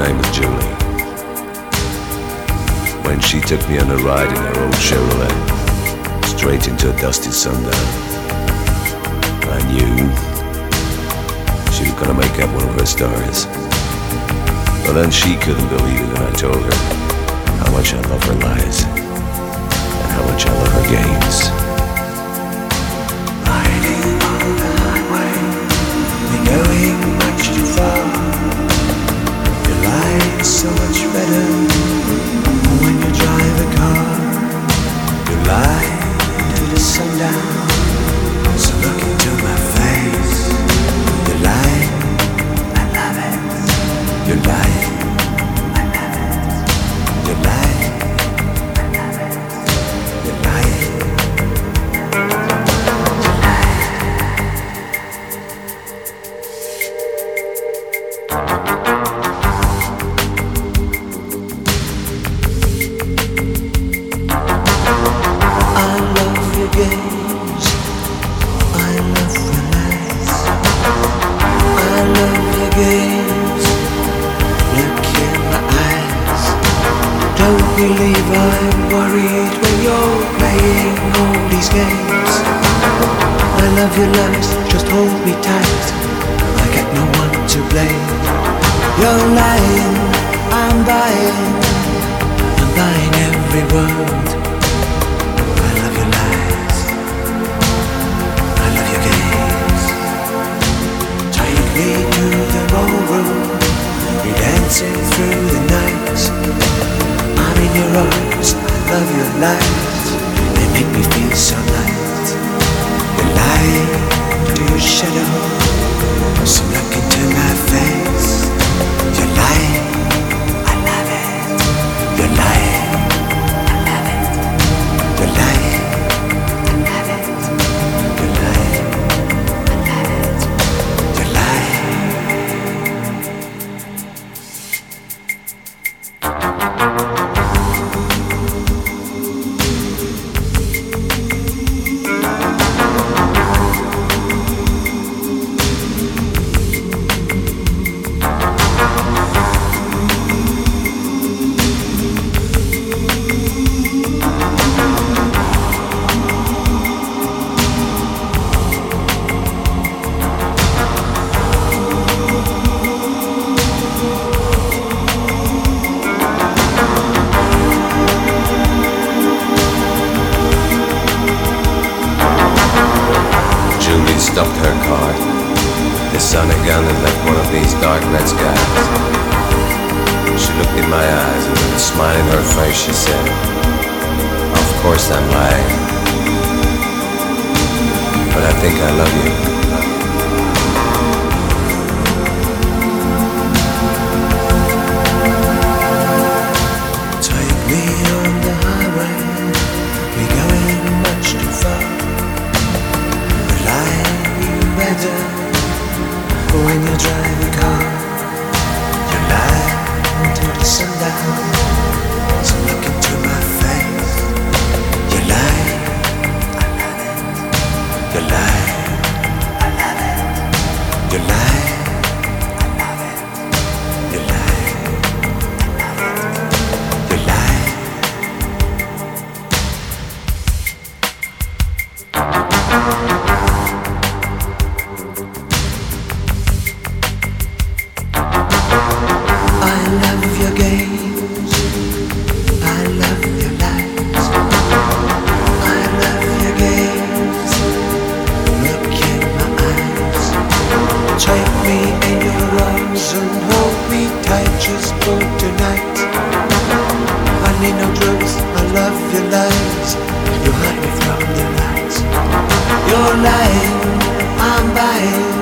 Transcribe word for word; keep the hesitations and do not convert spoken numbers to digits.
name was Julie. When she took me on a ride in her old Chevrolet, straight into a dusty sundown, I knew she was gonna make up one of her stars. But then she couldn't believe it when I told her how much I love her lies and how much I love her games. Riding on the highway, we're going much too far. Your life's so much better when you drive a car. You lie to the sundown, so look into my face. You lie, I love it. You lie, I love it. You lie, I love it. You lie, you lie. I love your games, I love your lies. I love your games, look in my eyes. Don't believe I'm worried when you're playing all these games. I love your lies, just hold me tight, I got no one to blame. You're lying, I'm buying, I'm buying every word. I love your lies, I love your games. Take me to the ballroom, you're dancing through the night. I'm in your arms, I love your lies, they make me feel so light. You lie to your shadow, so look into my face. You lie, I love it. You lie, I love it. You lie, I love it. You lie, I love it. You lie. Julie stopped her car. The sun had gone and left one of these dark red skies. She looked in my eyes and with a smile in her face she said, "Of course I'm lying, but I think I love you." Take me on the highway, we're going much too far. The line better when you drive a car. You lie until the sundown, so look into my face. You lie, I love it. You lie, I love it. You lie, I love it. You lie, I love it. You lie. I love your games, I love your lies. I love your games, look in my eyes. Take me in your arms and hold me tight just for tonight. I need no drugs, I love your lies. You hide me from the lights. You're lying, I'm buying,